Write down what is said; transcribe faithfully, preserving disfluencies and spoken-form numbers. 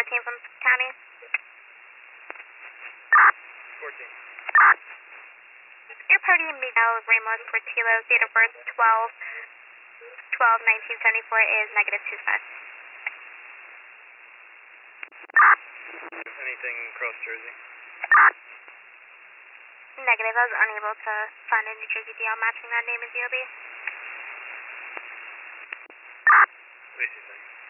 fourteen from county. fourteen. Your party, Miguel Ramos Portillo, date of birth twelve twelve nineteen seventy-four is negative two five. Anything across Jersey? Negative. I was unable to find a New Jersey D L matching that name in D O B. What do you think?